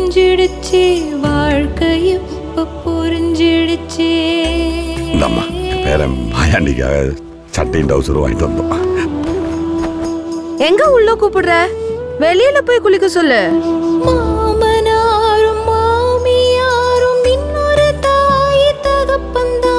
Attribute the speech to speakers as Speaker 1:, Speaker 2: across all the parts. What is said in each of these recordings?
Speaker 1: தெரிஞ்சிடுச்சு வாழ்க்கையும் புரிஞ்சிடுச்சு.
Speaker 2: இந்தம்மா பேரன் மாயாண்டிக்காக சட்டையும் டவுசரும் வாங்கிட்டு வந்தோம்.
Speaker 3: எங்க உள்ள கூப்பிடுற? வெளியில போய் குளிக்க சொல்லு.
Speaker 1: மாமனாரும் மாமியாரும் இன்னொரு தாய் தகப்பந்தா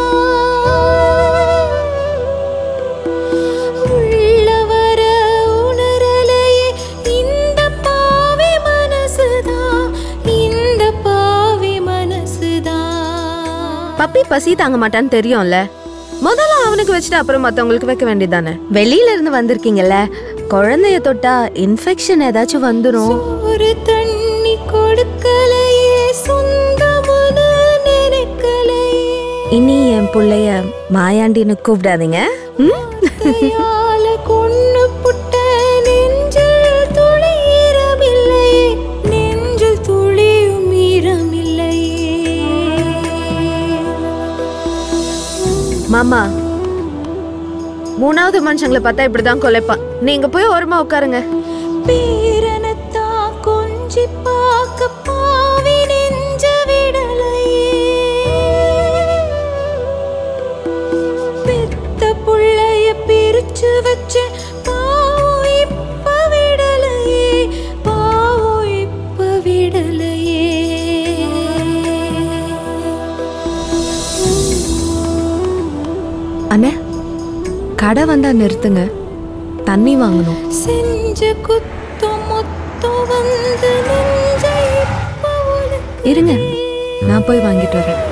Speaker 1: உள்ளவர உணரலையே இந்த பாவி மனசுதான், இந்த பாவி மனசுதான்.
Speaker 3: பப்பி பசி தாங்க மாட்டான்னு தெரியும்ல, முதல்ல அவனுக்கு வச்சுட்டு அப்புறம் மத்தவங்களுக்கு வைக்க வேண்டியதானே. வெளியில இருந்து வந்திருக்கீங்கல்ல, குழந்தைய தொட்டா இன்ஃபெக்ஷன் ஏதாச்சும் வந்துரும்.
Speaker 1: ஒரு தண்ணி கொடுக்கலையே சொந்தமுன்னு நினைக்கலையே.
Speaker 3: இனி என் புள்ளைய மாயாண்டின்னு கூப்பிடாதீங்க.
Speaker 1: கையால கொன்னு புட்ட நெஞ்சில் துளி ஈரமில்லையே, நெஞ்சில் துளியும் ஈரமில்லையே.
Speaker 3: மாமா, மூணாவது மனுஷங்களை பார்த்தா இப்படிதான் கொலைப்பான். நீங்க போய் ஓரமா உட்காருங்க.
Speaker 1: பேரனத்தா கொஞ்சி பார்க்க பாவி நெஞ்ச விடலையே, பெத்த புள்ளைய பிரிச்சு வச்சு பாவம் இப்ப விடலையே, பாவம் இப்ப விடலையே.
Speaker 3: அண்ணே, கடை வந்தா நிறுத்துங்க, தண்ணி வாங்கணும்.
Speaker 1: செஞ்ச குத்தம் மொத்தம் வந்து நெஞ்ச இப்ப
Speaker 3: இருங்க, நான் போய் வாங்கிட்டு வரேன்.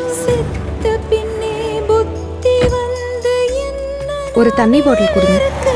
Speaker 1: செத்த பின்னே புத்தி வந்து என்ன
Speaker 3: ஒரு தண்ணி பாட்டில் கொடுங்க.